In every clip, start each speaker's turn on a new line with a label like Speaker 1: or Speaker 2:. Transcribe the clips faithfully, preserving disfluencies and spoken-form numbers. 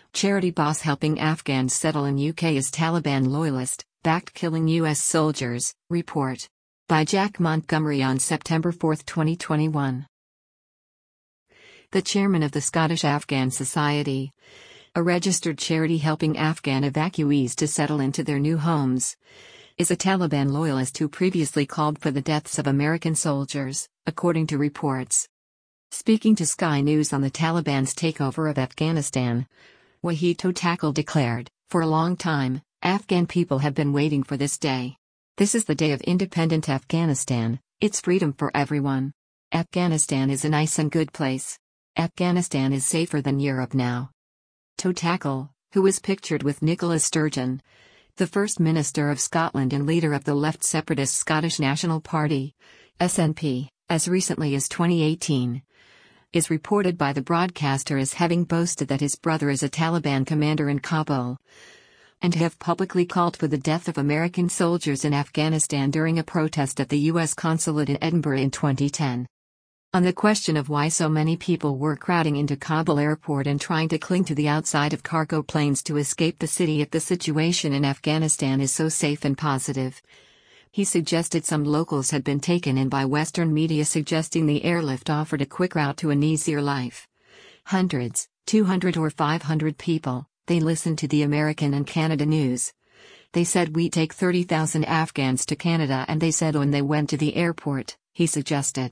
Speaker 1: Charity boss helping Afghans settle in U K as Taliban loyalist, backed killing U S soldiers, report. By Jack Montgomery on September fourth, twenty twenty-one. The chairman of the Scottish Afghan Society, a registered charity helping Afghan evacuees to settle into their new homes, is a Taliban loyalist who previously called for the deaths of American soldiers, according to reports. Speaking to Sky News on the Taliban's takeover of Afghanistan, Wahid Totakal declared, "For a long time, Afghan people have been waiting for this day. This is the day of independent Afghanistan, it's freedom for everyone. Afghanistan is a nice and good place. Afghanistan is safer than Europe now." Totakal, who was pictured with Nicola Sturgeon, the First Minister of Scotland and leader of the left separatist Scottish National Party, S N P, as recently as twenty eighteen, is reported by the broadcaster as having boasted that his brother is a Taliban commander in Kabul, and have publicly called for the death of American soldiers in Afghanistan during a protest at the U S consulate in Edinburgh in twenty ten. On the question of why so many people were crowding into Kabul airport and trying to cling to the outside of cargo planes to escape the city if the situation in Afghanistan is so safe and positive, he suggested some locals had been taken in by Western media suggesting the airlift offered a quick route to an easier life. Hundreds, two hundred or five hundred people, they listened to the American and Canada news. They said we take thirty thousand Afghans to Canada, and they said when they went to the airport, he suggested.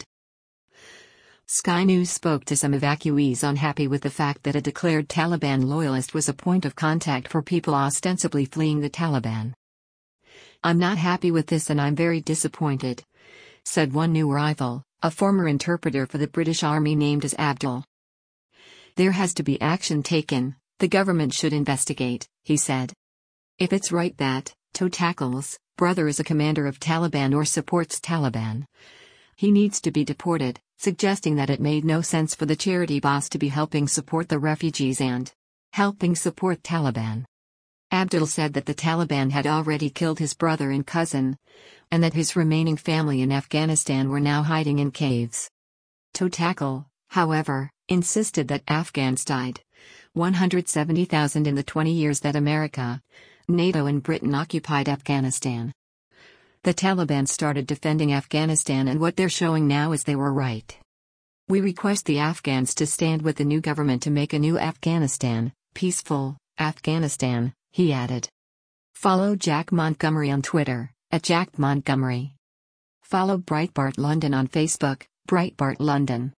Speaker 1: Sky News spoke to some evacuees unhappy with the fact that a declared Taliban loyalist was a point of contact for people ostensibly fleeing the Taliban. "I'm not happy with this and I'm very disappointed," said one new arrival, a former interpreter for the British Army named as Abdul. "There has to be action taken, the government should investigate," he said. If it's right that Totakal's brother is a commander of Taliban or supports Taliban, he needs to be deported, suggesting that it made no sense for the charity boss to be helping support the refugees and helping support Taliban. Abdul said that the Taliban had already killed his brother and cousin, and that his remaining family in Afghanistan were now hiding in caves. Totakal, however, insisted that Afghans died, one hundred seventy thousand in the twenty years that America, NATO and Britain occupied Afghanistan. The Taliban started defending Afghanistan, and what they're showing now is they were right. "We request the Afghans to stand with the new government to make a new Afghanistan, peaceful Afghanistan," he added. Follow Jack Montgomery on Twitter, at Jack Montgomery. Follow Breitbart London on Facebook, Breitbart London.